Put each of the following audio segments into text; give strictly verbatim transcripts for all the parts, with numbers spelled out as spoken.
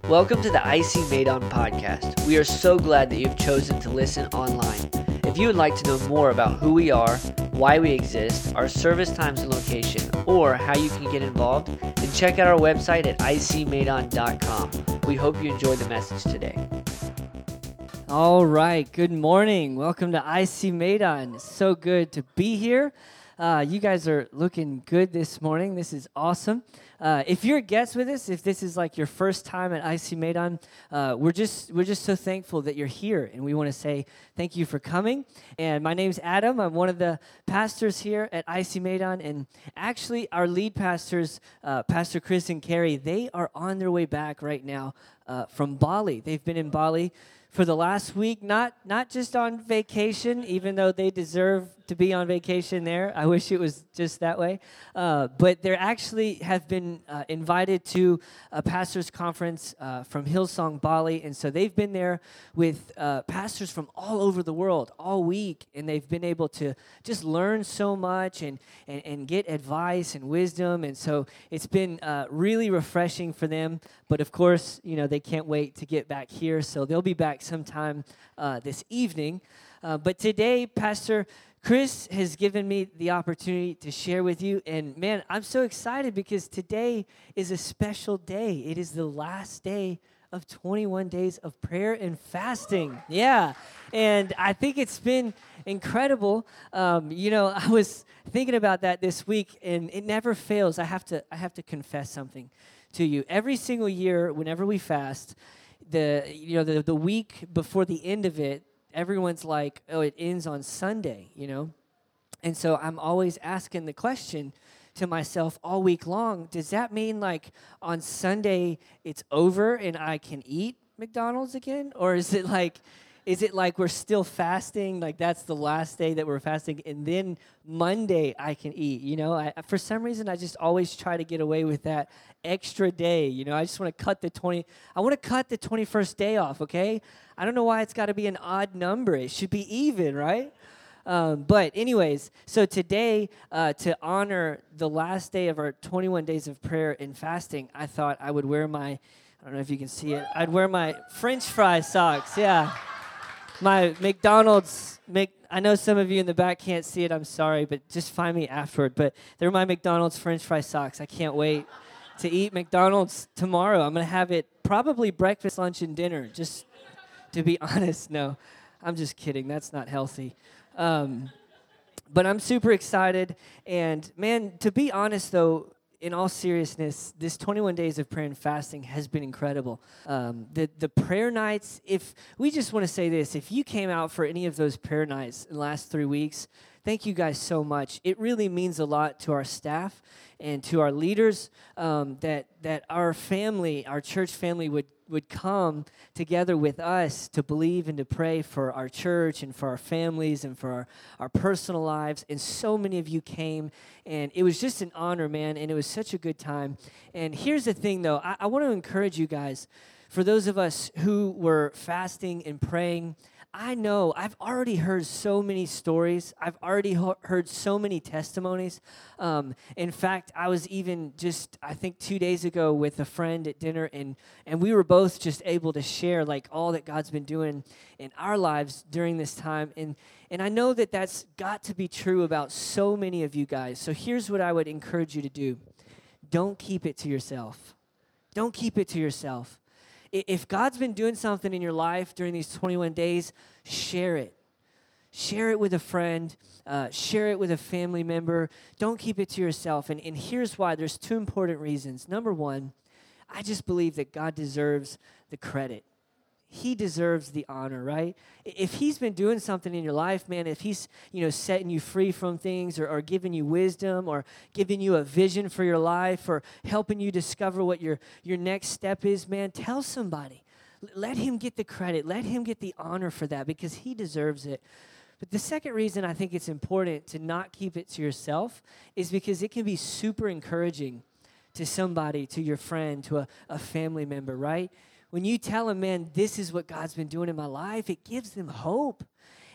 Welcome to the I C Madon podcast. We are so glad that you've chosen to listen online. If you would like to know more about who we are, why we exist, our service times and location, or how you can get involved, then check out our website at I C Madon dot com. We hope you enjoy the message today. All right, good morning. Welcome to I C Madon. It's so good to be here. Uh, you guys are looking good this morning. This is awesome. Uh, if you're a guest with us, if this is like your first time at I C Madon, uh, we're just we're just so thankful that you're here, and we want to say thank you for coming. And my name's Adam. I'm one of the pastors here at I C Madon, and actually our lead pastors, uh, Pastor Chris and Carrie, they are on their way back right now uh, from Bali. They've been in Bali for the last week, not not just on vacation, even though they deserve to be on vacation there. I wish it was just that way. Uh, but they actually have been uh, invited to a pastor's conference uh, from Hillsong Bali, and so they've been there with uh, pastors from all over the world all week, and they've been able to just learn so much and, and, and get advice and wisdom, and so it's been uh, really refreshing for them. But of course, you know, they can't wait to get back here, so they'll be back sometime uh, this evening. Uh, but today, Pastor Chris has given me the opportunity to share with you, and man, I'm so excited because today is a special day. It is the last day of twenty-one days of prayer and fasting. Yeah, and I think it's been incredible. Um, you know, I was thinking about that this week, and it never fails. I have to, I have to confess something to you. Every single year, whenever we fast, the you know the the week before the end of it, everyone's like, oh, it ends on Sunday, you know? And so I'm always asking the question to myself all week long, does that mean like on Sunday it's over and I can eat McDonald's again? Or is it like, is it like we're still fasting, like that's the last day that we're fasting, and then Monday I can eat, you know? I, for some reason, I just always try to get away with that extra day, you know? I just want to cut the twenty, I want to cut the twenty-first day off, okay? I don't know why it's got to be an odd number. It should be even, right? Um, but anyways, so today, uh, to honor the last day of our twenty-one days of prayer and fasting, I thought I would wear my, I don't know if you can see it, I'd wear my French fry socks, yeah. My McDonald's, Mc, I know some of you in the back can't see it, I'm sorry, but just find me afterward. But they're my McDonald's French fry socks. I can't wait to eat McDonald's tomorrow. I'm going to have it probably breakfast, lunch, and dinner, just to be honest. No, I'm just kidding. That's not healthy. Um, but I'm super excited. And, man, to be honest, though, in all seriousness, this twenty-one days of prayer and fasting has been incredible. Um, the, the prayer nights, if we just want to say this, if you came out for any of those prayer nights in the last three weeks, thank you guys so much. It really means a lot to our staff and to our leaders um, that that our family, our church family would would come together with us to believe and to pray for our church and for our families and for our, our personal lives. And so many of you came, and it was just an honor, man, and it was such a good time. And here's the thing, though. I, I want to encourage you guys, for those of us who were fasting and praying, I know I've already heard so many stories. I've already ho- heard so many testimonies. Um, in fact, I was even just, I think two days ago with a friend at dinner, and, and we were both just able to share like all that God's been doing in our lives during this time. And, and I know that that's got to be true about so many of you guys. So here's what I would encourage you to do. Don't keep it to yourself. Don't keep it to yourself. If God's been doing something in your life during these twenty-one days, share it. Share it with a friend. Uh, share it with a family member. Don't keep it to yourself. And, and here's why. There's two important reasons. Number one, I just believe that God deserves the credit. He deserves the honor, right? If he's been doing something in your life, man, if he's, you know, setting you free from things or, or giving you wisdom or giving you a vision for your life or helping you discover what your, your next step is, man, tell somebody. Let him get the credit. Let him get the honor for that because he deserves it. But the second reason I think it's important to not keep it to yourself is because it can be super encouraging to somebody, to your friend, to a, a family member, right? When you tell them, man, this is what God's been doing in my life, it gives them hope.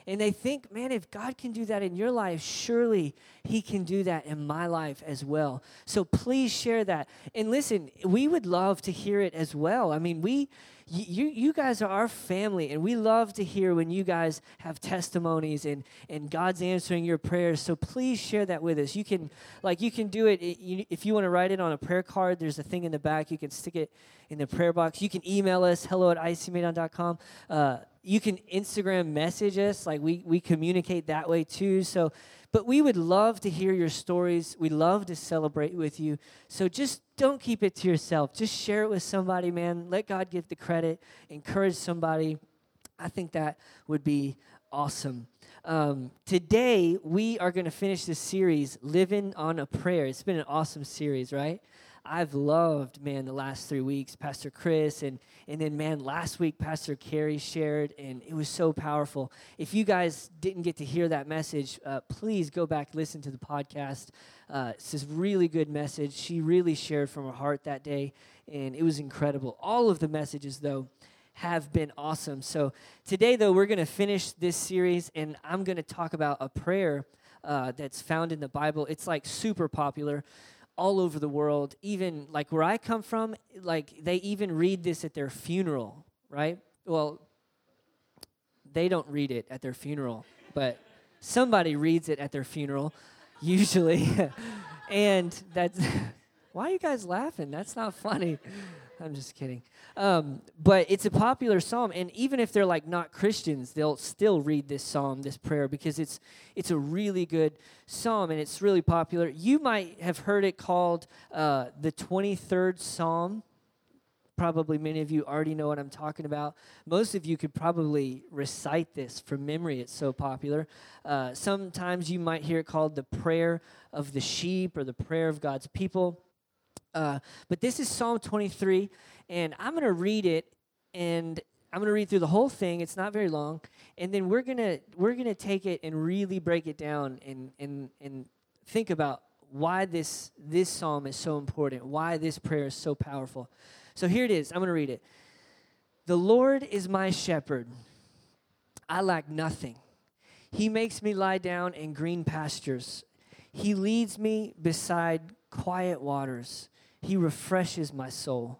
And they think, man, if God can do that in your life, surely he can do that in my life as well. So please share that. And listen, we would love to hear it as well. I mean, we you you guys are our family, and we love to hear when you guys have testimonies and, and God's answering your prayers. So please share that with us. You can like you can do it, it you, if you want to write it on a prayer card. There's a thing in the back. You can stick it in the prayer box. You can email us, hello at I C Maydon dot com. Uh, you can Instagram message us. Like we we communicate that way too. So, but we would love to hear your stories. We love to celebrate with you. So just don't keep it to yourself. Just share it with somebody, man. Let God give the credit. Encourage somebody. I think that would be awesome. Um, today, we are going to finish this series, Living on a Prayer. It's been an awesome series, right? I've loved, man, the last three weeks, Pastor Chris, and and then, man, last week, Pastor Carrie shared, and it was so powerful. If you guys didn't get to hear that message, uh, please go back, listen to the podcast. Uh, it's this really good message. She really shared from her heart that day, and it was incredible. All of the messages, though, have been awesome. So today, though, we're going to finish this series, and I'm going to talk about a prayer uh, that's found in the Bible. It's, like, super popular all over the world. Even like where I come from, like they even read this at their funeral, right? Well, they don't read it at their funeral, but somebody reads it at their funeral, usually. And that's, why are you guys laughing? That's not funny. I'm just kidding. Um, but it's a popular psalm, and even if they're like not Christians, they'll still read this psalm, this prayer, because it's it's a really good psalm, and it's really popular. You might have heard it called uh, the twenty-third Psalm. Probably many of you already know what I'm talking about. Most of you could probably recite this from memory. It's so popular. Uh, sometimes you might hear it called the prayer of the sheep or the prayer of God's people. Uh, but this is Psalm twenty-three, and I'm going to read it, and I'm going to read through the whole thing. It's not very long, and then we're going to we're going to take it and really break it down and and and think about why this this psalm is so important, why this prayer is so powerful. So here it is. I'm going to read it. The Lord is my shepherd. I lack nothing. He makes me lie down in green pastures. He leads me beside quiet waters. He refreshes my soul.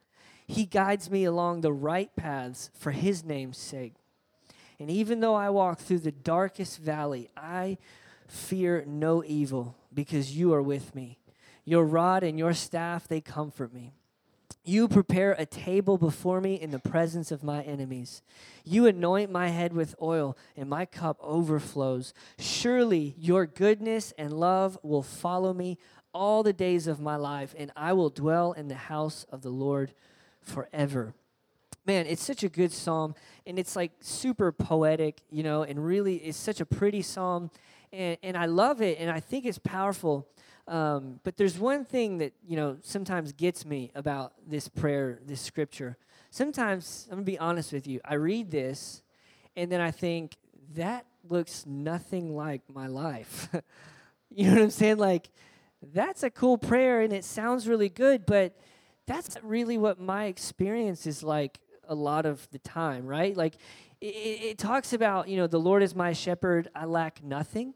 He guides me along the right paths for his name's sake. And even though I walk through the darkest valley, I fear no evil because you are with me. Your rod and your staff, they comfort me. You prepare a table before me in the presence of my enemies. You anoint my head with oil, and my cup overflows. Surely your goodness and love will follow me all the days of my life, and I will dwell in the house of the Lord forever. Man, it's such a good psalm, and it's like super poetic, you know, and really it's such a pretty psalm, and, and I love it, and I think it's powerful. Um, but there's one thing that, you know, sometimes gets me about this prayer, this scripture. Sometimes, I'm going to be honest with you, I read this, and then I think, that looks nothing like my life. You know what I'm saying? Like, that's a cool prayer, and it sounds really good, but that's not really what my experience is like a lot of the time, right? Like, it, it talks about, you know, the Lord is my shepherd, I lack nothing.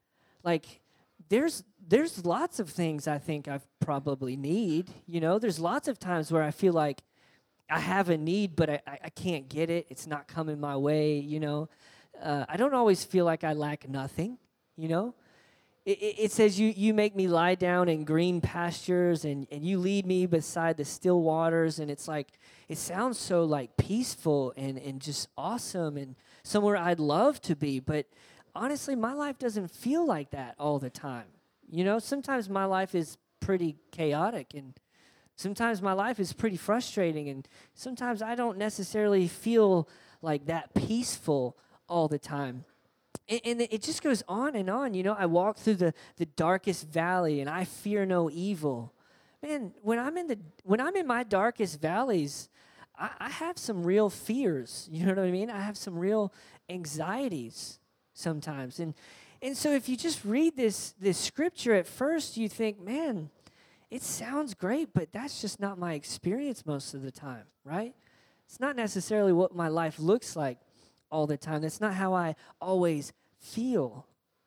Like, there's there's lots of things I think I probably need, you know? There's lots of times where I feel like I have a need, but I, I can't get it. It's not coming my way, you know? Uh, I don't always feel like I lack nothing, you know? It, it, it says you you make me lie down in green pastures, and, and you lead me beside the still waters, and it's like, it sounds so like peaceful and, and just awesome and somewhere I'd love to be, but honestly, my life doesn't feel like that all the time. You know, sometimes my life is pretty chaotic, and sometimes my life is pretty frustrating, and sometimes I don't necessarily feel like that peaceful all the time. And, and it just goes on and on. You know, I walk through the, the darkest valley, and I fear no evil. Man, when I'm in the when I'm in my darkest valleys, I, I have some real fears. You know what I mean? I have some real anxieties sometimes, and and so if you just read this this scripture at first, you think, man, it sounds great, but that's just not my experience most of the time, right? It's not necessarily what my life looks like all the time. That's not how I always feel.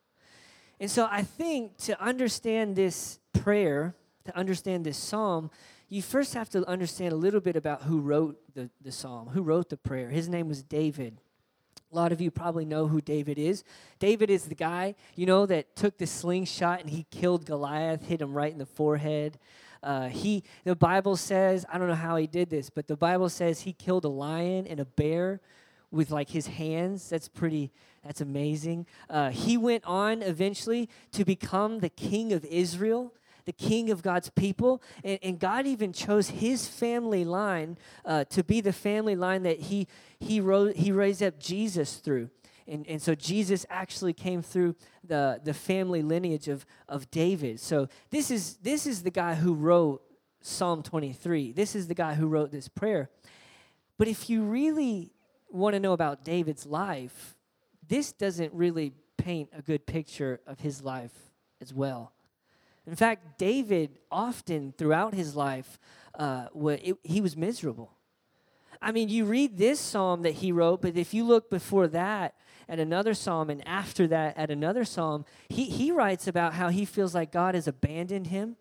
And so I think to understand this prayer, to understand this psalm, you first have to understand a little bit about who wrote the, the psalm, who wrote the prayer. His name was David. A lot of you probably know who David is. David is the guy, you know, that took the slingshot and he killed Goliath, hit him right in the forehead. Uh, he, the Bible says, I don't know how he did this, but the Bible says he killed a lion and a bear with like his hands. That's pretty, that's amazing. Uh, he went on eventually to become the king of Israel, the king of God's people, and, and God even chose his family line uh, to be the family line that he he rose, he raised up Jesus through. And, and so Jesus actually came through the, the family lineage of, of David. So this is this is the guy who wrote Psalm twenty-three. This is the guy who wrote this prayer. But if you really want to know about David's life, this doesn't really paint a good picture of his life as well. In fact, David often throughout his life, uh, it, he was miserable. I mean, you read this psalm that he wrote, but if you look before that at another psalm and after that at another psalm, he, he writes about how he feels like God has abandoned him.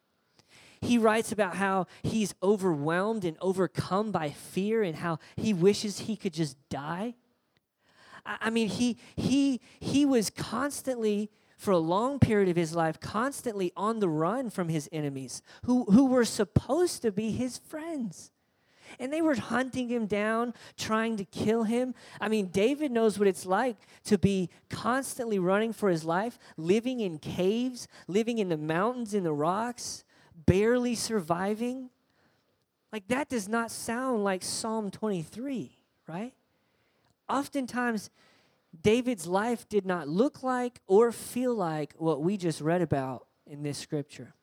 He writes about how he's overwhelmed and overcome by fear and how he wishes he could just die. I, I mean, he he he was constantly, for a long period of his life, constantly on the run from his enemies who, who were supposed to be his friends. And they were hunting him down, trying to kill him. I mean, David knows what it's like to be constantly running for his life, living in caves, living in the mountains, in the rocks, barely surviving. Like, that does not sound like Psalm twenty-three, right? Oftentimes, David's life did not look like or feel like what we just read about in this scripture.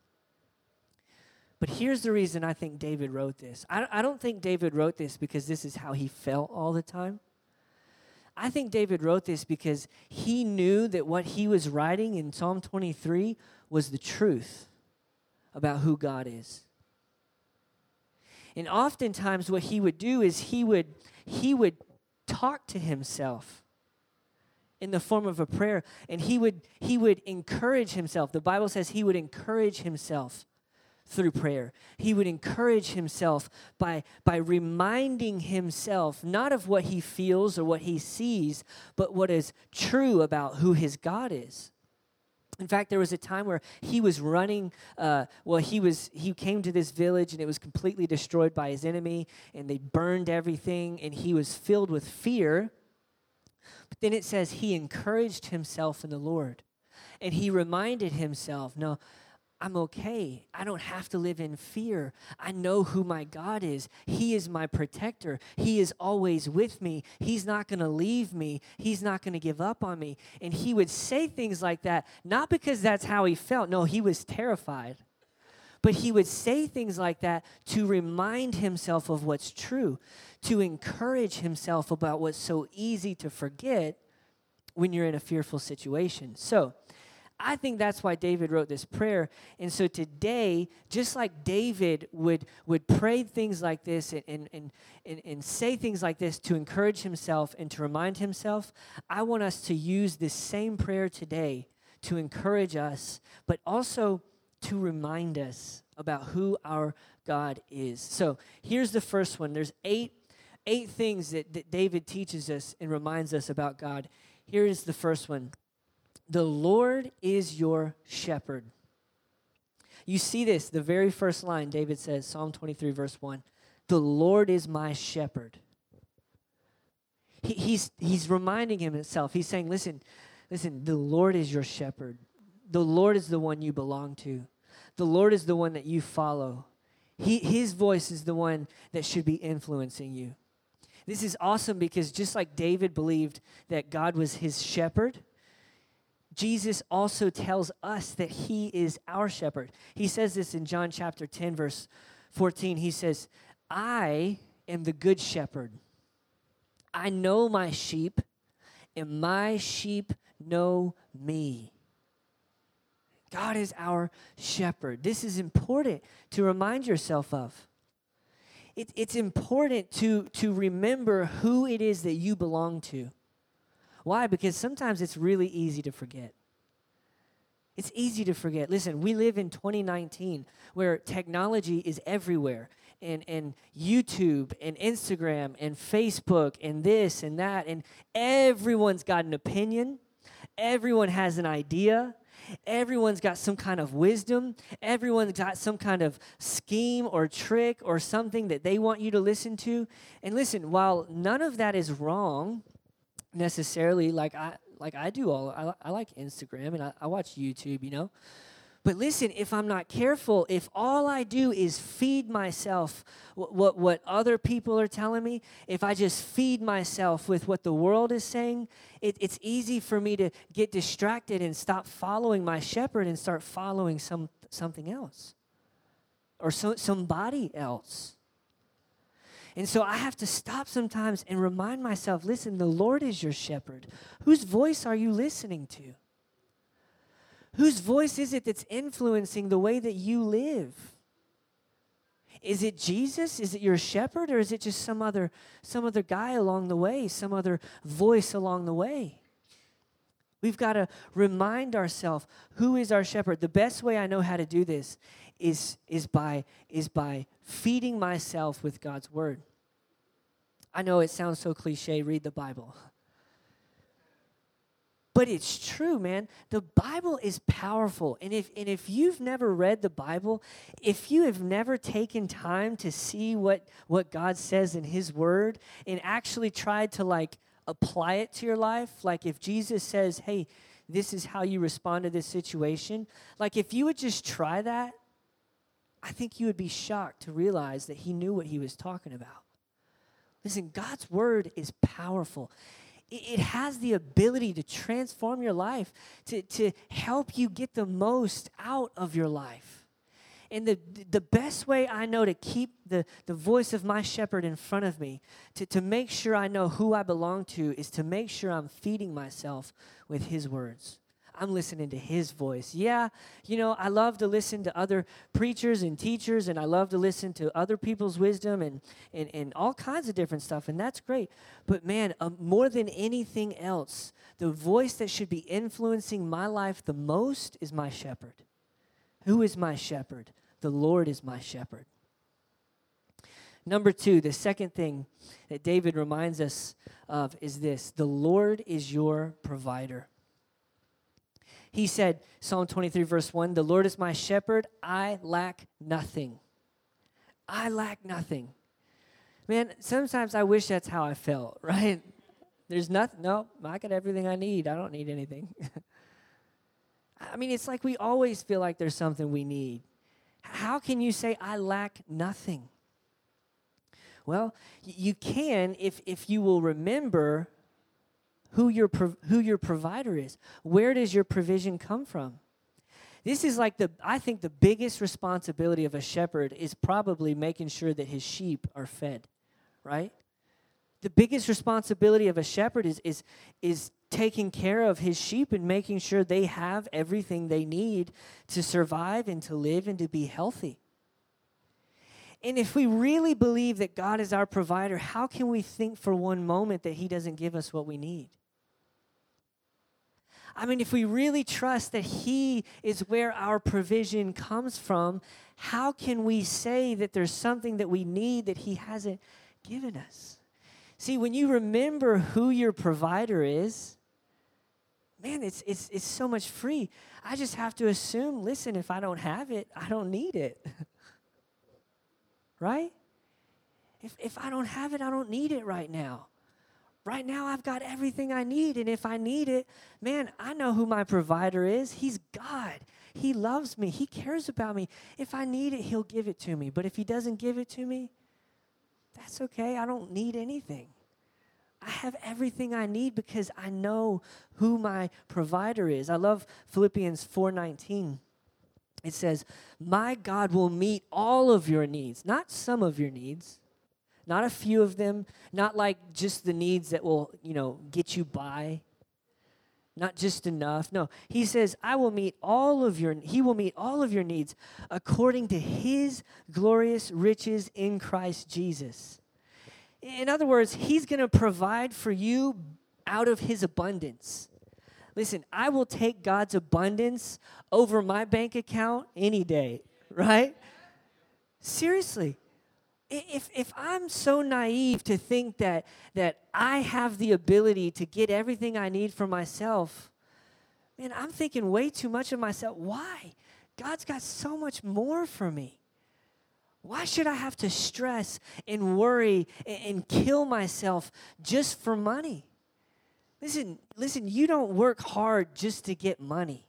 But here's the reason I think David wrote this. I, I don't think David wrote this because this is how he felt all the time. I think David wrote this because he knew that what he was writing in Psalm twenty-three was the truth about who God is. And oftentimes what he would do is he would he would talk to himself in the form of a prayer, and he would he would encourage himself. The Bible says he would encourage himself through prayer. He would encourage himself by, by reminding himself not of what he feels or what he sees, but what is true about who his God is. In fact, there was a time where he was running, uh, well, he was he came to this village and it was completely destroyed by his enemy, and they burned everything, and he was filled with fear. But then it says he encouraged himself in the Lord, and he reminded himself, no, I'm okay. I don't have to live in fear. I know who my God is. He is my protector. He is always with me. He's not going to leave me. He's not going to give up on me. And he would say things like that, not because that's how he felt. No, he was terrified. But he would say things like that to remind himself of what's true, to encourage himself about what's so easy to forget when you're in a fearful situation. So, I think that's why David wrote this prayer. And so today, just like David would, would pray things like this and, and, and, and, and say things like this to encourage himself and to remind himself, I want us to use this same prayer today to encourage us, but also to remind us about who our God is. So here's the first one. There's eight, eight things that, that David teaches us and reminds us about God. Here is the first one. The Lord is your shepherd. You see this, the very first line, David says, Psalm twenty-three, verse one, the Lord is my shepherd. He, he's, he's reminding himself, he's saying, listen, listen, the Lord is your shepherd. The Lord is the one you belong to. The Lord is the one that you follow. He, his voice is the one that should be influencing you. This is awesome because just like David believed that God was his shepherd, Jesus also tells us that he is our shepherd. He says this in John chapter ten, verse fourteen. He says, I am the good shepherd. I know my sheep, and my sheep know me. God is our shepherd. This is important to remind yourself of. it, it's important to, to remember who it is that you belong to. Why? Because sometimes it's really easy to forget. It's easy to forget. Listen, we live in twenty nineteen where technology is everywhere. And, and YouTube and Instagram and Facebook and this and that. And everyone's got an opinion. Everyone has an idea. Everyone's got some kind of wisdom. Everyone's got some kind of scheme or trick or something that they want you to listen to. And listen, while none of that is wrong necessarily, like I like I do all, I, I like Instagram and I, I watch YouTube, you know. But listen, if I'm not careful, if all I do is feed myself what, what, what other people are telling me, if I just feed myself with what the world is saying, it, it's easy for me to get distracted and stop following my shepherd and start following some something else or so, somebody else. And so I have to stop sometimes and remind myself, listen, the Lord is your shepherd. Whose voice are you listening to? Whose voice is it that's influencing the way that you live? Is it Jesus? Is it your shepherd? Or is it just some other, some other guy along the way, some other voice along the way? We've got to remind ourselves, who is our shepherd? The best way I know how to do this is, is, by, is by feeding myself with God's word. I know it sounds so cliche, read the Bible. But it's true, man. The Bible is powerful. And if and if you've never read the Bible, if you have never taken time to see what, what God says in his word and actually tried to like apply it to your life, like if Jesus says, hey, this is how you respond to this situation, like if you would just try that, I think you would be shocked to realize that he knew what he was talking about. Listen, God's word is powerful. It has the ability to transform your life, to, to help you get the most out of your life. And the the best way I know to keep the, the voice of my shepherd in front of me, to, to make sure I know who I belong to, is to make sure I'm feeding myself with his words. I'm listening to his voice. Yeah, you know, I love to listen to other preachers and teachers, and I love to listen to other people's wisdom and, and, and all kinds of different stuff, and that's great. But man, um, more than anything else, the voice that should be influencing my life the most is my shepherd. Who is my shepherd? The Lord is my shepherd. Number two, the second thing that David reminds us of is this: the Lord is your provider. He said, Psalm twenty-three, verse one, the Lord is my shepherd, I lack nothing. I lack nothing. Man, sometimes I wish that's how I felt, right? There's nothing, no, I got everything I need. I don't need anything. I mean, it's like we always feel like there's something we need. How can you say, I lack nothing? Well, you can if if you will remember who your prov- who your provider is. Where does your provision come from? This is like the, I think the biggest responsibility of a shepherd is probably making sure that his sheep are fed, right? The biggest responsibility of a shepherd is is is taking care of his sheep and making sure they have everything they need to survive and to live and to be healthy. And if we really believe that God is our provider, how can we think for one moment that he doesn't give us what we need? I mean, if we really trust that he is where our provision comes from, how can we say that there's something that we need that he hasn't given us? See, when you remember who your provider is, man, it's it's it's so much free. I just have to assume, listen, if I don't have it, I don't need it. Right? If if I don't have it, I don't need it right now. Right now, I've got everything I need, and if I need it, man, I know who my provider is. He's God. He loves me. He cares about me. If I need it, he'll give it to me. But if he doesn't give it to me, that's okay. I don't need anything. I have everything I need because I know who my provider is. I love Philippians four nineteen. It says, my God will meet all of your needs, not some of your needs, not a few of them, not like just the needs that will, you know, get you by. not just enough. No, he says, I will meet all of your, he will meet all of your needs according to his glorious riches in Christ Jesus. In other words, he's going to provide for you out of his abundance. Listen, I will take God's abundance over my bank account any day, right? Seriously. If if I'm so naive to think that that I have the ability to get everything I need for myself, man, I'm thinking way too much of myself. Why? God's got so much more for me. Why should I have to stress and worry and, and kill myself just for money? Listen, listen, you don't work hard just to get money.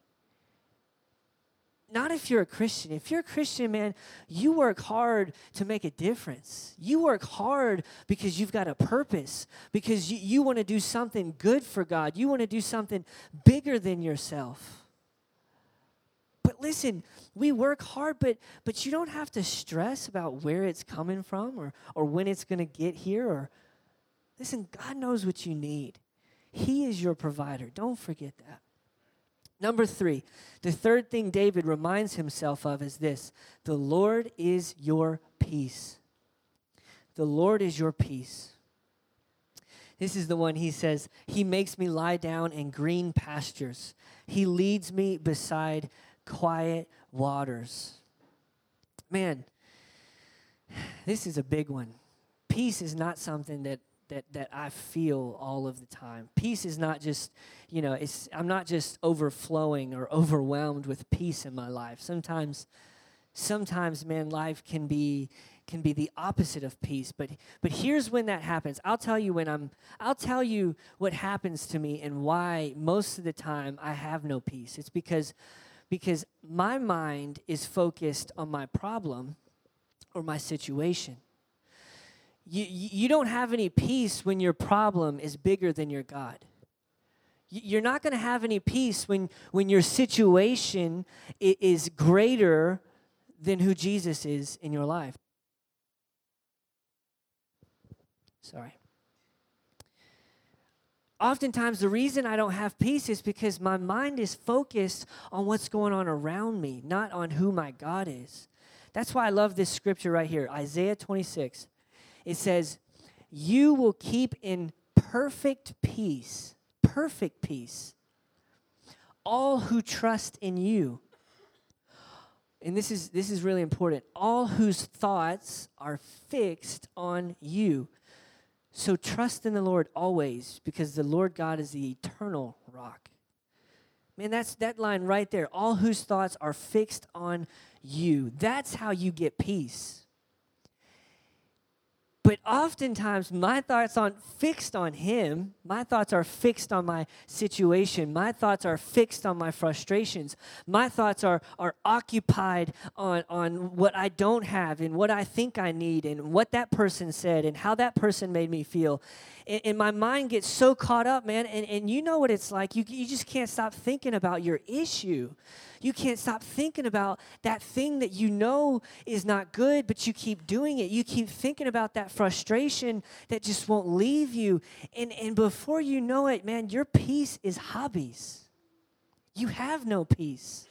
Not if you're a Christian. If you're a Christian, man, you work hard to make a difference. You work hard because you've got a purpose, because you, you want to do something good for God. You want to do something bigger than yourself. But listen, we work hard, but but you don't have to stress about where it's coming from or, or when it's going to get here. Or listen, God knows what you need. He is your provider. Don't forget that. Number three, the third thing David reminds himself of is this: the Lord is your peace. The Lord is your peace. This is the one he says, he makes me lie down in green pastures. He leads me beside quiet waters. Man, this is a big one. Peace is not something that that that I feel all of the time. Peace is not just, you know, it's I'm not just overflowing or overwhelmed with peace in my life. Sometimes, sometimes, man, life can be can be the opposite of peace. But but here's when that happens. I'll tell you when I'm I'll tell you what happens to me and why most of the time I have no peace. It's because because my mind is focused on my problem or my situation. You, you don't have any peace when your problem is bigger than your God. You're not going to have any peace when, when your situation is greater than who Jesus is in your life. Sorry. Oftentimes, the reason I don't have peace is because my mind is focused on what's going on around me, not on who my God is. That's why I love this scripture right here, Isaiah twenty-six. It says, you will keep in perfect peace, perfect peace, all who trust in you. And this is this is really important. All whose thoughts are fixed on you. So trust in the Lord always, because the Lord God is the eternal rock. Man, that's that line right there. All whose thoughts are fixed on you. That's how you get peace. But oftentimes, my thoughts aren't fixed on him. My thoughts are fixed on my situation. My thoughts are fixed on my frustrations. My thoughts are, are occupied on, on what I don't have and what I think I need and what that person said and how that person made me feel. And, and my mind gets so caught up, man. And, and you know what it's like. You, you just can't stop thinking about your issue. You can't stop thinking about that thing that you know is not good, but you keep doing it. You keep thinking about that frustration that just won't leave you. And, and before you know it, man, your peace is hobbies. You have no peace.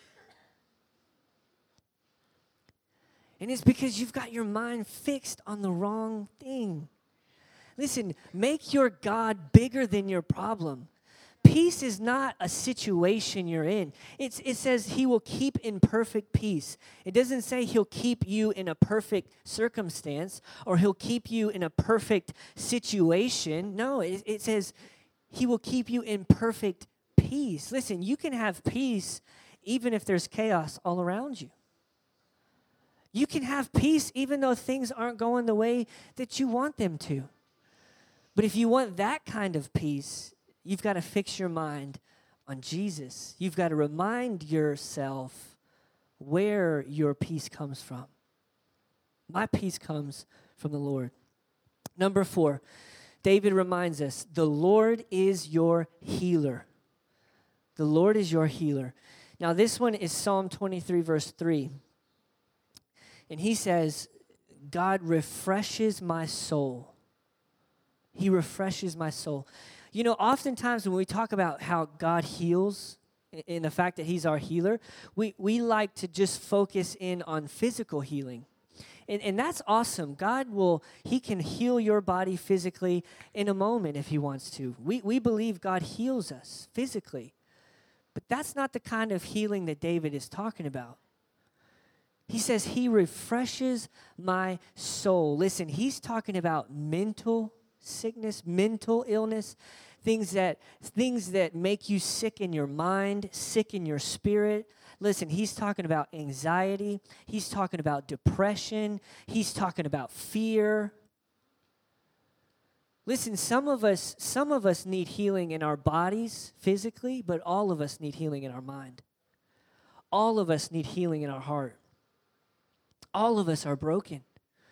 And it's because you've got your mind fixed on the wrong thing. Listen, make your God bigger than your problem. Peace is not a situation you're in. It's, it says he will keep in perfect peace. It doesn't say he'll keep you in a perfect circumstance or he'll keep you in a perfect situation. No, it, it says he will keep you in perfect peace. Listen, you can have peace even if there's chaos all around you. You can have peace even though things aren't going the way that you want them to. But if you want that kind of peace, you've got to fix your mind on Jesus. You've got to remind yourself where your peace comes from. My peace comes from the Lord. Number four, David reminds us, the Lord is your healer. The Lord is your healer. Now, this one is Psalm twenty-three, verse three. And he says, God refreshes my soul. He refreshes my soul. You know, oftentimes when we talk about how God heals and the fact that he's our healer, we, we like to just focus in on physical healing. And, and that's awesome. God will, he can heal your body physically in a moment if he wants to. We, we believe God heals us physically. But that's not the kind of healing that David is talking about. He says he refreshes my soul. Listen, he's talking about mental sickness, mental illness, things that things that make you sick in your mind, sick in your spirit. Listen, he's talking about anxiety. He's talking about depression. He's talking about fear. Listen, some of us some of us need healing in our bodies physically, but all of us need healing in our mind. All of us need healing in our heart. All of us are broken.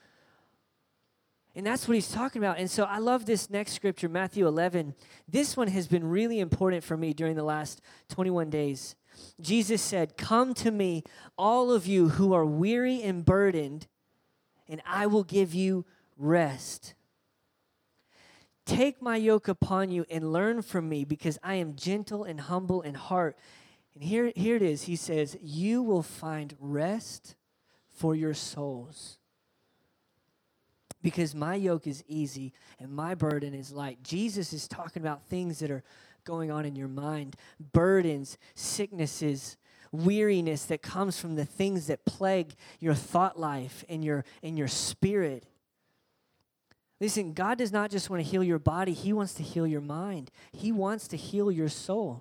And that's what he's talking about. And so I love this next scripture, Matthew eleven. This one has been really important for me during the last twenty-one days. Jesus said, "Come to me, all of you who are weary and burdened, and I will give you rest. Take my yoke upon you and learn from me, because I am gentle and humble in heart." And here, here it is. He says, "You will find rest for your souls. Because my yoke is easy and my burden is light." Jesus is talking about things that are going on in your mind. Burdens, sicknesses, weariness that comes from the things that plague your thought life and your, and your spirit. Listen, God does not just want to heal your body. He wants to heal your mind. He wants to heal your soul.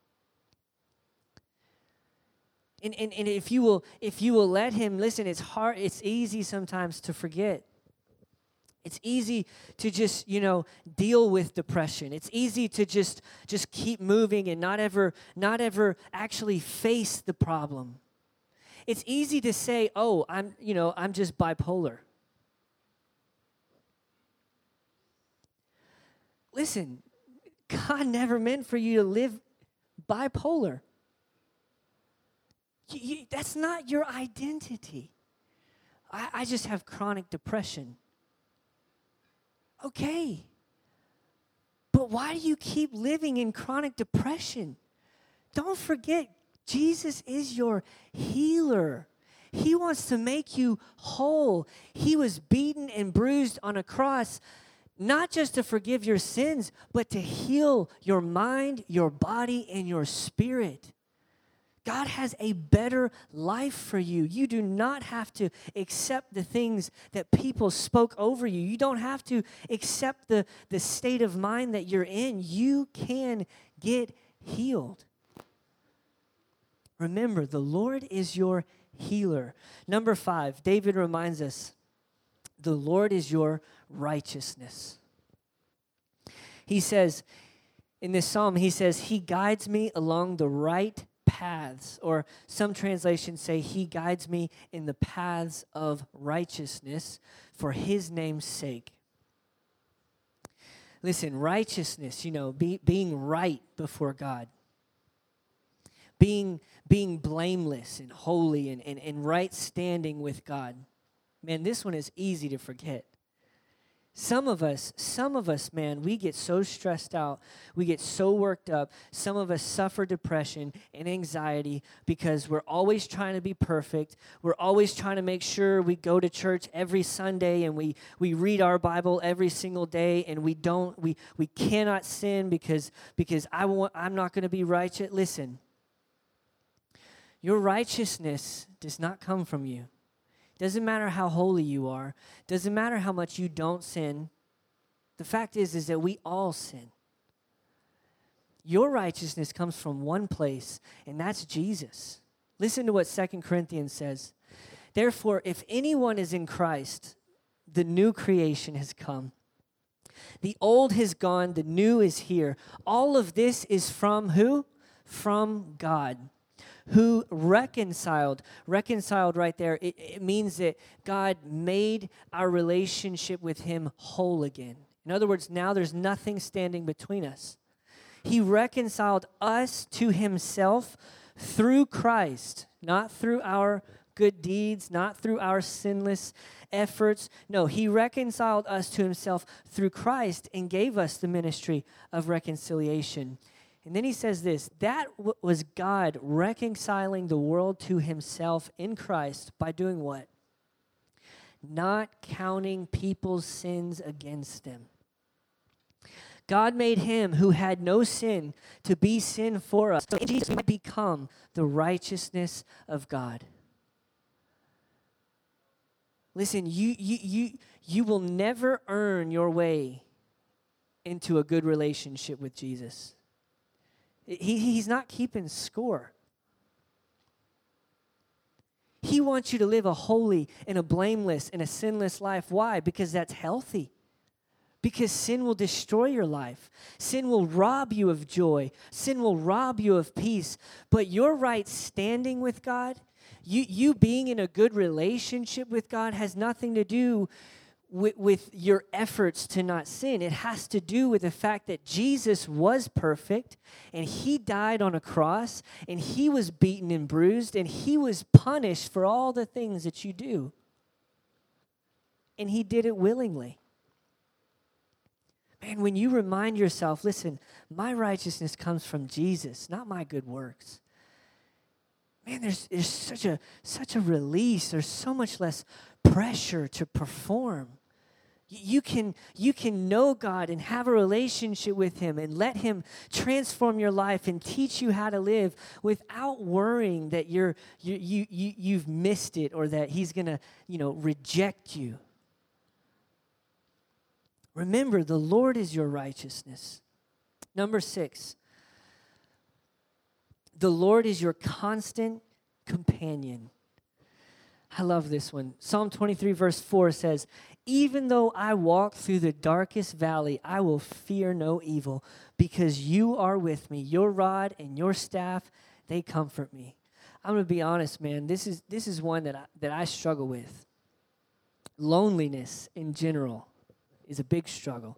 And, and, and if you will if you will let him, listen, it's hard, it's easy sometimes to forget. It's easy to just, you know, deal with depression. It's easy to just just keep moving and not ever not ever actually face the problem. It's easy to say, "Oh, I'm, you know, I'm just bipolar." Listen, God never meant for you to live bipolar. You, you, that's not your identity. I, I just have chronic depression. Okay. But why do you keep living in chronic depression? Don't forget, Jesus is your healer. He wants to make you whole. He was beaten and bruised on a cross, not just to forgive your sins, but to heal your mind, your body, and your spirit. God has a better life for you. You do not have to accept the things that people spoke over you. You don't have to accept the, the state of mind that you're in. You can get healed. Remember, the Lord is your healer. Number five, David reminds us, the Lord is your righteousness. He says, in this psalm, he says, "He guides me along the right paths," or some translations say, "He guides me in the paths of righteousness for his name's sake." Listen, righteousness, you know, be, being right before God, being, being blameless and holy and, and, and right standing with God. Man, this one is easy to forget. Some of us, some of us, man, we get so stressed out, we get so worked up. Some of us suffer depression and anxiety because we're always trying to be perfect. We're always trying to make sure we go to church every Sunday and we, we read our Bible every single day, and we don't, we we cannot sin because, because I want, I'm not going to be righteous. Listen, your righteousness does not come from you. Doesn't matter how holy you are. Doesn't matter how much you don't sin. The fact is, is that we all sin. Your righteousness comes from one place, and that's Jesus. Listen to what Second Corinthians says. "Therefore, if anyone is in Christ, the new creation has come. The old has gone, the new is here. All of this is from who? From God, who reconciled, reconciled right there, it, it means that God made our relationship with him whole again. In other words, now there's nothing standing between us. He reconciled us to himself through Christ, not through our good deeds, not through our sinless efforts. No, he reconciled us to himself through Christ and gave us the ministry of reconciliation. And then he says this, that w- was God reconciling the world to himself in Christ by doing what? Not counting people's sins against them. God made him who had no sin to be sin for us, so in Jesus we might become the righteousness of God. Listen, you you you you will never earn your way into a good relationship with Jesus. He, he's not keeping score. He wants you to live a holy and a blameless and a sinless life. Why? Because that's healthy. Because sin will destroy your life. Sin will rob you of joy. Sin will rob you of peace. But your right standing with God, you, you being in a good relationship with God has nothing to do with, with your efforts to not sin. It has to do with the fact that Jesus was perfect and he died on a cross and he was beaten and bruised and he was punished for all the things that you do. And he did it willingly. Man, when you remind yourself, listen, my righteousness comes from Jesus, not my good works. Man, there's, there's such a such a release. There's so much less pressure to perform. You can, you can know God and have a relationship with him and let him transform your life and teach you how to live without worrying that you're, you, you, you, you've missed it or that he's going to, you know, reject you. Remember, the Lord is your righteousness. Number six, the Lord is your constant companion. I love this one. Psalm twenty-three verse four says, even though I walk through the darkest valley, I will fear no evil because you are with me. Your rod and your staff, they comfort me. I'm going to be honest, man. This is this is one that I, that I struggle with. Loneliness in general is a big struggle.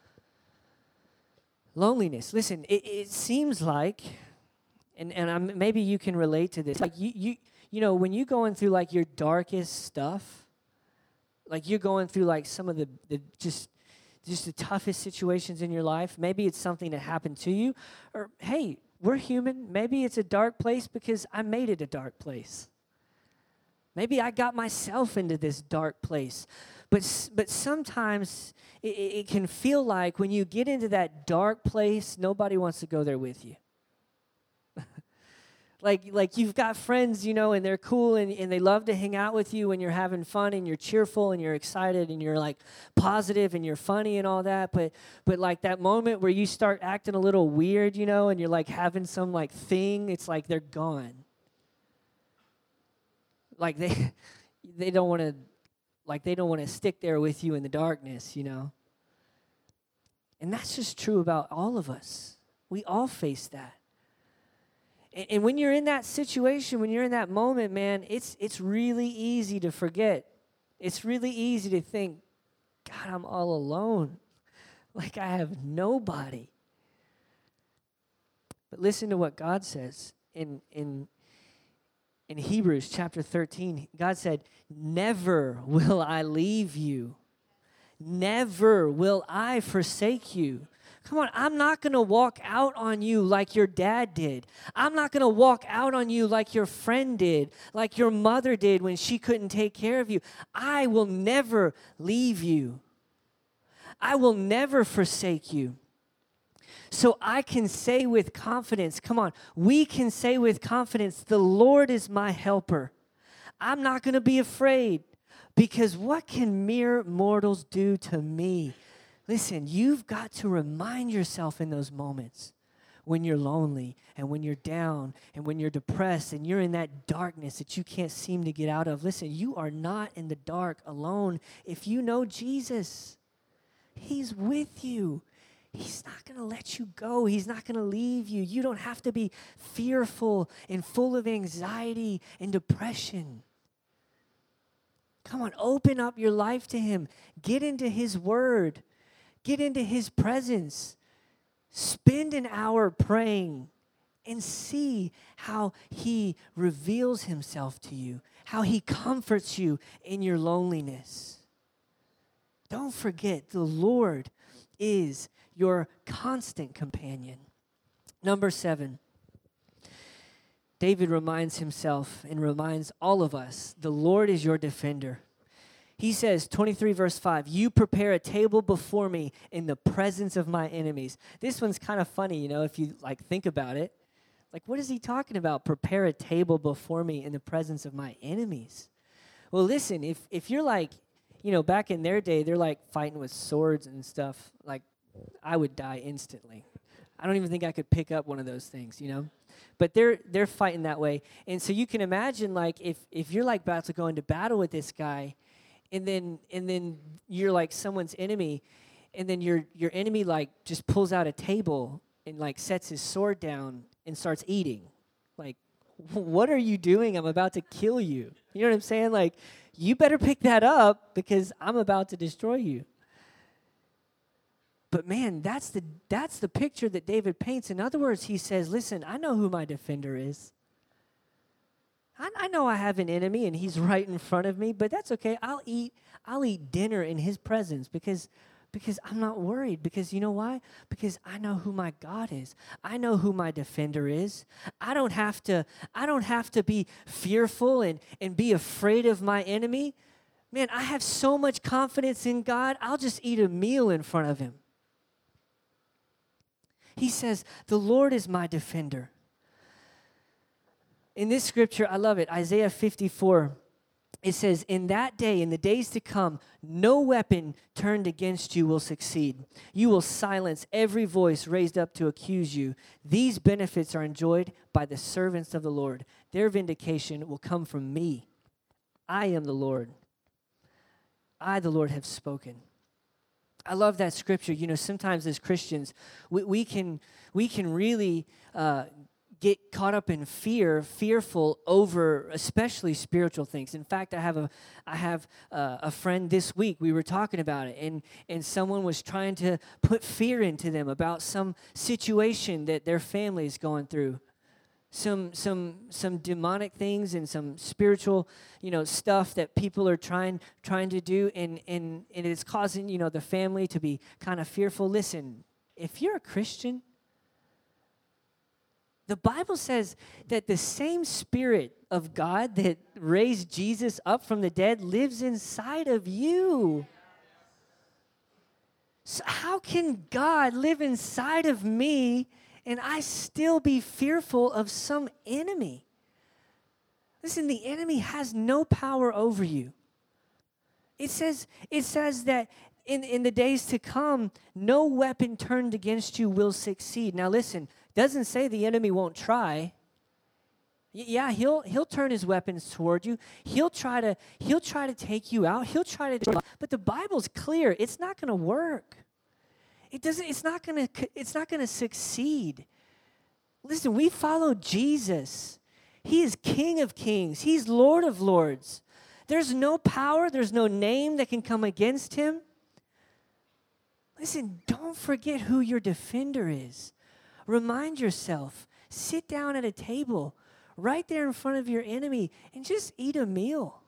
Loneliness. Listen, it, it seems like, and, and I'm, maybe you can relate to this, like you, you, you know, when you're going through like your darkest stuff, like you're going through like some of the, the just, just the toughest situations in your life, maybe it's something that happened to you, or hey, we're human. Maybe it's a dark place because I made it a dark place. Maybe I got myself into this dark place. But but sometimes it, it can feel like when you get into that dark place, nobody wants to go there with you. like like you've got friends, you know, and they're cool and, and they love to hang out with you when you're having fun and you're cheerful and you're excited and you're like positive and you're funny and all that. But but like that moment where you start acting a little weird, you know, and you're like having some like thing, it's like they're gone. Like they they don't want to Like they don't want to stick there with you in the darkness, you know. And that's just true about all of us. We all face that. And, and when you're in that situation, when you're in that moment, man, it's it's really easy to forget. It's really easy to think, God, I'm all alone. Like I have nobody. But listen to what God says in in In Hebrews chapter thirteen, God said, never will I leave you. Never will I forsake you. Come on, I'm not going to walk out on you like your dad did. I'm not going to walk out on you like your friend did, like your mother did when she couldn't take care of you. I will never leave you. I will never forsake you. So I can say with confidence, come on, we can say with confidence, the Lord is my helper. I'm not going to be afraid because what can mere mortals do to me? Listen, you've got to remind yourself in those moments when you're lonely and when you're down and when you're depressed and you're in that darkness that you can't seem to get out of. Listen, you are not in the dark alone if you know Jesus. He's with you. He's not going to let you go. He's not going to leave you. You don't have to be fearful and full of anxiety and depression. Come on, open up your life to him. Get into his word. Get into his presence. Spend an hour praying and see how he reveals himself to you, how he comforts you in your loneliness. Don't forget, the Lord is your constant companion. Number seven, David reminds himself and reminds all of us, the Lord is your defender. He says, twenty-three verse five, you prepare a table before me in the presence of my enemies. This one's kind of funny, you know, if you like think about it. Like, what is he talking about? Prepare a table before me in the presence of my enemies. Well, listen, if if you're like, you know, back in their day, they're like fighting with swords and stuff. Like, I would die instantly. I don't even think I could pick up one of those things, you know. But they're they're fighting that way. And so you can imagine, like, if if you're like about to go into battle with this guy, and then and then you're like someone's enemy, and then your your enemy like just pulls out a table and like sets his sword down and starts eating. Like, what are you doing? I'm about to kill you. You know what I'm saying? Like, you better pick that up because I'm about to destroy you. But man, that's the that's the picture that David paints. In other words, he says, listen, I know who my defender is. I, I know I have an enemy and he's right in front of me, but that's okay. I'll eat I'll eat dinner in his presence because because I'm not worried. Because you know why? Because I know who my God is. I know who my defender is. I don't have to I don't have to be fearful and, and be afraid of my enemy. Man, I have so much confidence in God, I'll just eat a meal in front of him. He says, the Lord is my defender. In this scripture, I love it, Isaiah fifty-four, it says, in that day, in the days to come, no weapon turned against you will succeed. You will silence every voice raised up to accuse you. These benefits are enjoyed by the servants of the Lord. Their vindication will come from me. I am the Lord. I, the Lord, have spoken. I love that scripture. You know, sometimes as Christians, we, we can we can really uh, get caught up in fear, fearful over especially spiritual things. In fact, I have a I have uh, a friend this week. We were talking about it, and and someone was trying to put fear into them about some situation that their family is going through. Some some some demonic things and some spiritual, you know, stuff that people are trying trying to do, and and and it's causing, you know, the family to be kind of fearful. Listen, if you're a Christian, the Bible says that the same Spirit of God that raised Jesus up from the dead lives inside of you. So how can God live inside of me and I still be fearful of some enemy? Listen, the enemy has no power over you. It says, it says that in, in the days to come, no weapon turned against you will succeed. Now listen, doesn't say the enemy won't try. Y- yeah, he'll he'll turn his weapons toward you. He'll try to he'll try to take you out. He'll try to, but the Bible's clear. It's not going to work. It doesn't, it's not gonna, it's not gonna succeed. Listen, we follow Jesus. He is King of Kings. He's Lord of Lords. There's no power, there's no name that can come against him. Listen, don't forget who your defender is. Remind yourself, sit down at a table right there in front of your enemy and just eat a meal.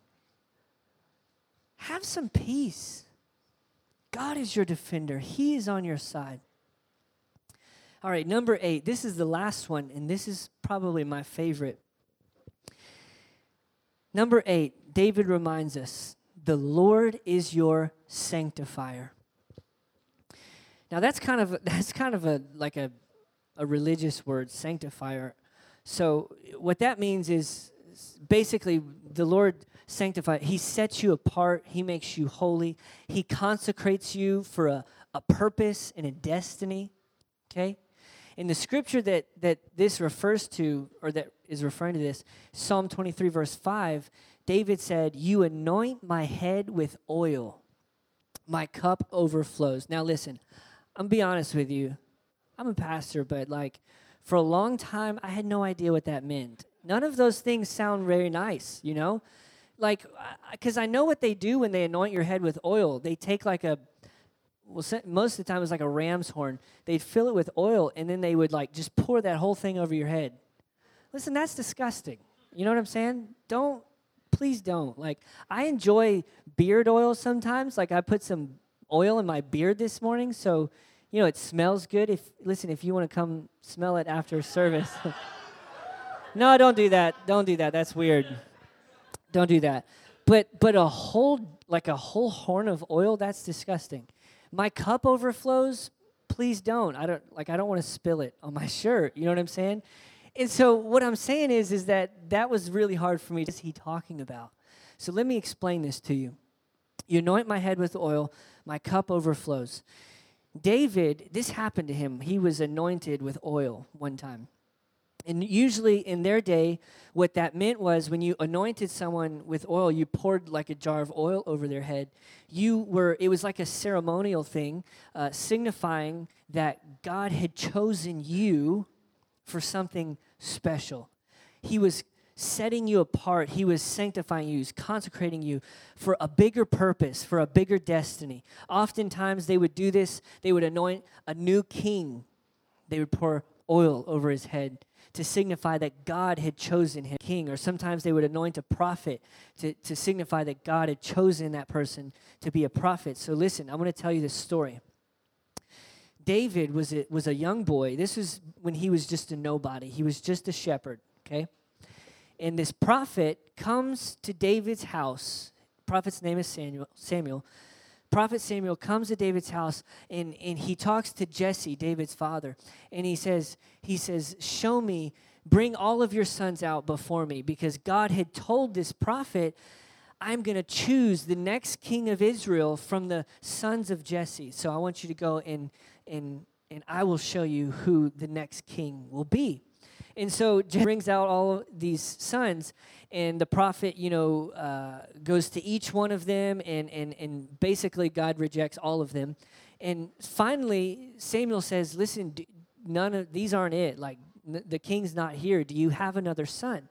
Have some peace. God is your defender. He is on your side. All right, number eight. This is the last one, and this is probably my favorite. Number eight, David reminds us, the Lord is your sanctifier. Now that's kind of that's kind of a like a a religious word, sanctifier. So what that means is basically the Lord sanctify. He sets you apart. He makes you holy. He consecrates you for a, a purpose and a destiny. Okay? In the scripture that, that this refers to, or that is referring to this, Psalm twenty-three, verse five, David said, you anoint my head with oil. My cup overflows. Now listen, I'm going to be honest with you. I'm a pastor, but like for a long time, I had no idea what that meant. None of those things sound very nice, you know? Like, because I know what they do when they anoint your head with oil. They take like a, well, most of the time it was like a ram's horn. They'd fill it with oil, and then they would like just pour that whole thing over your head. Listen, that's disgusting. You know what I'm saying? Don't, please don't. Like, I enjoy beard oil sometimes. Like, I put some oil in my beard this morning, so, you know, it smells good. If Listen, if you want to come smell it after service. No, don't do that. Don't do that. That's weird. Don't do that. But but a whole, like a whole horn of oil, that's disgusting. My cup overflows, please don't. I don't, like, I don't want to spill it on my shirt. You know what I'm saying? And so what I'm saying is, is that that was really hard for me. What is he talking about? So let me explain this to you. You anoint my head with oil, my cup overflows. David, this happened to him. He was anointed with oil one time. And usually in their day, what that meant was when you anointed someone with oil, you poured like a jar of oil over their head. You were, it was like a ceremonial thing, uh, signifying that God had chosen you for something special. He was setting you apart. He was sanctifying you. He was consecrating you for a bigger purpose, for a bigger destiny. Oftentimes they would do this. They would anoint a new king. They would pour oil over his head to signify that God had chosen him king. Or sometimes they would anoint a prophet to, to signify that God had chosen that person to be a prophet. So listen, I'm going to tell you this story. David was a, was a young boy. This was when he was just a nobody. He was just a shepherd, okay? And this prophet comes to David's house. Prophet's name is Samuel. Samuel. Prophet Samuel comes to David's house, and, and he talks to Jesse, David's father. And he says, he says, show me, bring all of your sons out before me. Because God had told this prophet, I'm going to choose the next king of Israel from the sons of Jesse. So I want you to go and, and, and I will show you who the next king will be. And so Jesse brings out all of these sons, and the prophet, you know, uh, goes to each one of them, and, and, and basically God rejects all of them. And finally, Samuel says, listen, none of these aren't it. Like, n- the king's not here. Do you have another son?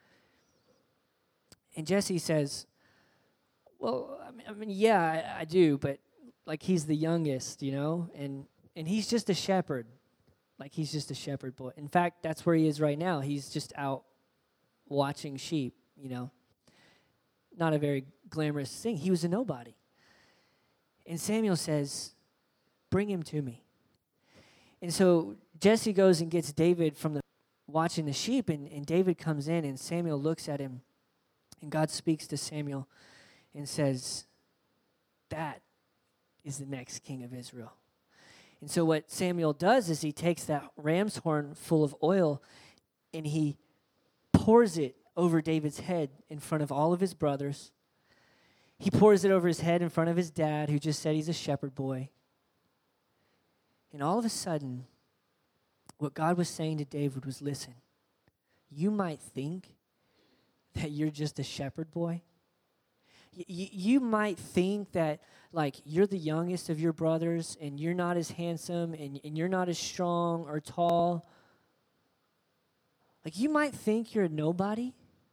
And Jesse says, well, I mean, I mean yeah, I, I do, but like he's the youngest, you know, and and he's just a shepherd. Like, he's just a shepherd boy. In fact, that's where he is right now. He's just out watching sheep, you know. Not a very glamorous thing. He was a nobody. And Samuel says, bring him to me. And so Jesse goes and gets David from the watching the sheep, and, and David comes in, and Samuel looks at him, and God speaks to Samuel and says, that is the next king of Israel. And so what Samuel does is he takes that ram's horn full of oil and he pours it over David's head in front of all of his brothers. He pours it over his head in front of his dad, who just said he's a shepherd boy. And all of a sudden, what God was saying to David was, listen, you might think that you're just a shepherd boy. Y- y- you might think that, like, you're the youngest of your brothers and you're not as handsome and, and you're not as strong or tall. Like, you might think you're a nobody.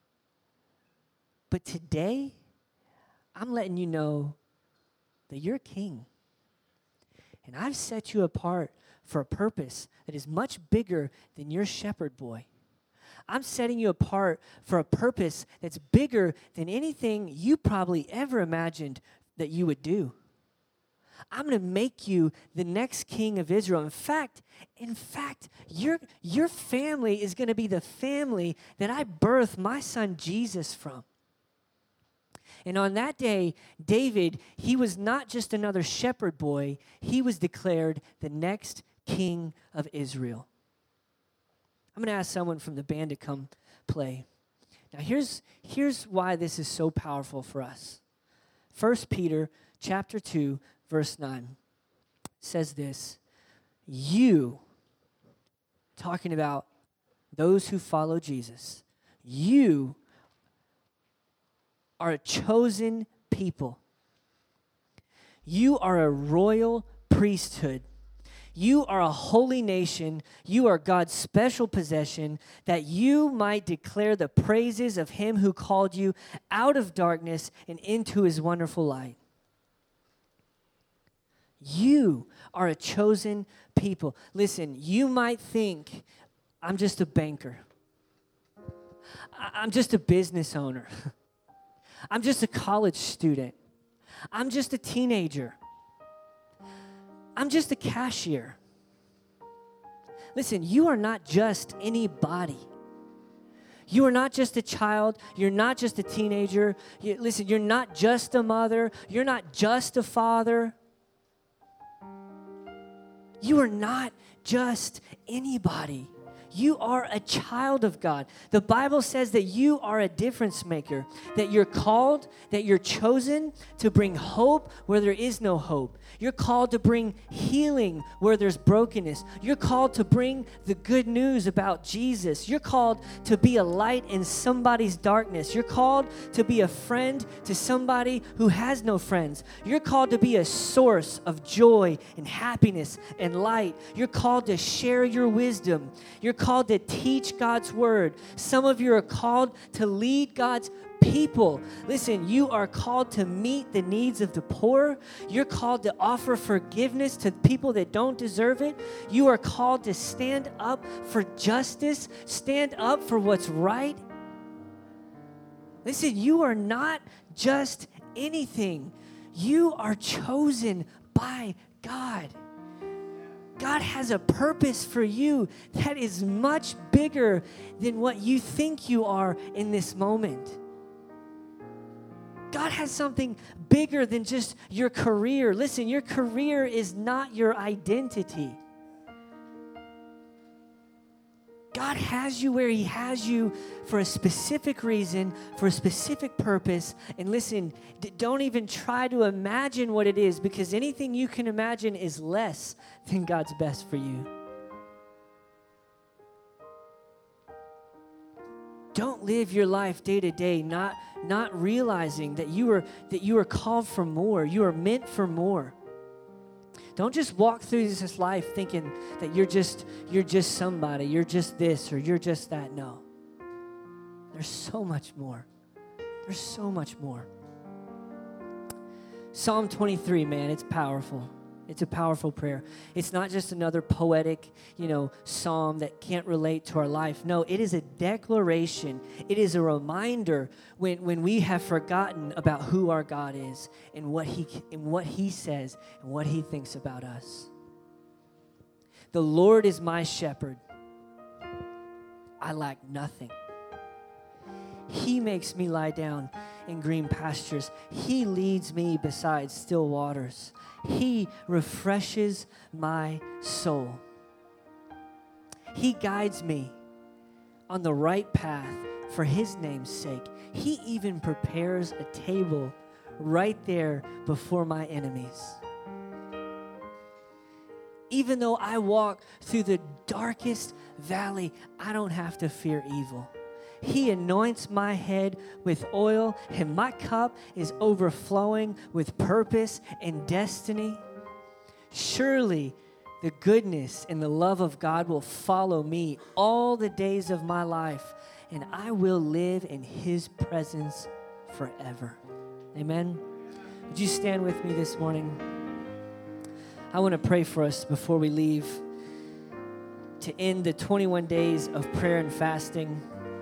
But today, I'm letting you know that you're a king. And I've set you apart for a purpose that is much bigger than your shepherd boy. I'm setting you apart for a purpose that's bigger than anything you probably ever imagined that you would do. I'm going to make you the next king of Israel. In fact, in fact, your, your family is going to be the family that I birthed my son Jesus from. And on that day, David, he was not just another shepherd boy. He was declared the next king of Israel. I'm going to ask someone from the band to come play. Now, here's, here's why this is so powerful for us. First Peter chapter two, verse nine says this, you, talking about those who follow Jesus, you are a chosen people. You are a royal priesthood. You are a holy nation. You are God's special possession, that you might declare the praises of him who called you out of darkness and into his wonderful light. You are a chosen people. Listen, you might think, I'm just a banker. I'm just a business owner. I'm just a college student. I'm just a teenager. I'm just a cashier. Listen, you are not just anybody. You are not just a child. You're not just a teenager. You, listen, you're not just a mother. You're not just a father. You are not just anybody. You are a child of God. The Bible says that you are a difference maker, that you're called, that you're chosen to bring hope where there is no hope. You're called to bring healing where there's brokenness. You're called to bring the good news about Jesus. You're called to be a light in somebody's darkness. You're called to be a friend to somebody who has no friends. You're called to be a source of joy and happiness and light. You're called to share your wisdom. You're called to teach God's word. Some of you are called to lead God's people. Listen, you are called to meet the needs of the poor. You're called to offer forgiveness to people that don't deserve it. You are called to stand up for justice, stand up for what's right. Listen, you are not just anything. You are chosen by God. God has a purpose for you that is much bigger than what you think you are in this moment. God has something bigger than just your career. Listen, your career is not your identity. God has you where He has you for a specific reason, for a specific purpose. And listen, d- don't even try to imagine what it is, because anything you can imagine is less than God's best for you. Don't live your life day to day not, not realizing that you are that you are called for more. You are meant for more. Don't just walk through this life thinking that you're just you're just somebody, you're just this or you're just that. No. There's so much more. There's so much more. Psalm twenty-three, man, it's powerful. It's a powerful prayer. It's not just another poetic, you know, psalm that can't relate to our life. No, it is a declaration. It is a reminder when, when we have forgotten about who our God is and what he and what he says and what he thinks about us. The Lord is my shepherd. I lack nothing. He makes me lie down in green pastures. He leads me beside still waters. He refreshes my soul. He guides me on the right path for His name's sake. He even prepares a table right there before my enemies. Even though I walk through the darkest valley, I don't have to fear evil. He anoints my head with oil, and my cup is overflowing with purpose and destiny. Surely the goodness and the love of God will follow me all the days of my life, and I will live in His presence forever. Amen. Would you stand with me this morning? I want to pray for us before we leave to end the twenty-one days of prayer and fasting.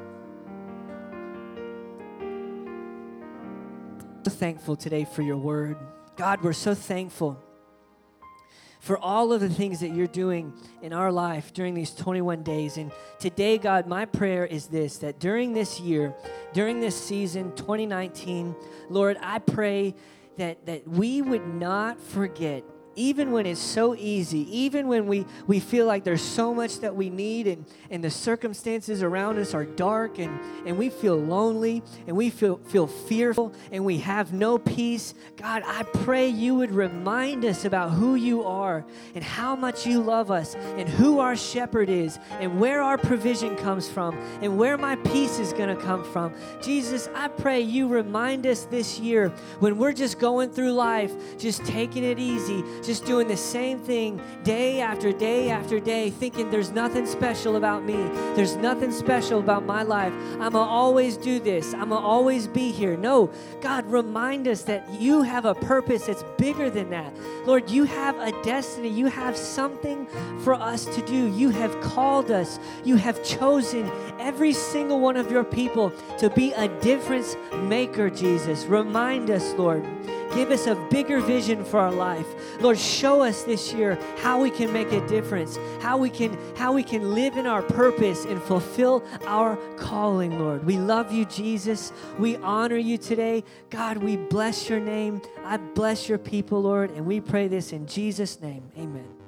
So thankful today for your word. God, we're so thankful for all of the things that you're doing in our life during these twenty-one days. And today, God, my prayer is this, that during this year, during this season, twenty nineteen, Lord, I pray that, that we would not forget, even when it's so easy, even when we, we feel like there's so much that we need and, and the circumstances around us are dark and, and we feel lonely and we feel, feel fearful and we have no peace. God, I pray you would remind us about who you are and how much you love us and who our shepherd is and where our provision comes from and where my peace is going to come from. Jesus, I pray you remind us this year when we're just going through life, just taking it easy, just doing the same thing day after day after day, thinking there's nothing special about me. There's nothing special about my life. I'm going to always do this. I'm going to always be here. No, God, remind us that you have a purpose that's bigger than that. Lord, you have a destiny. You have something for us to do. You have called us. You have chosen every single one of your people to be a difference maker, Jesus. Remind us, Lord. Give us a bigger vision for our life. Lord, show us this year how we can make a difference, how we can, how we can live in our purpose and fulfill our calling, Lord. We love you, Jesus. We honor you today. God, we bless your name. I bless your people, Lord, and we pray this in Jesus' name. Amen.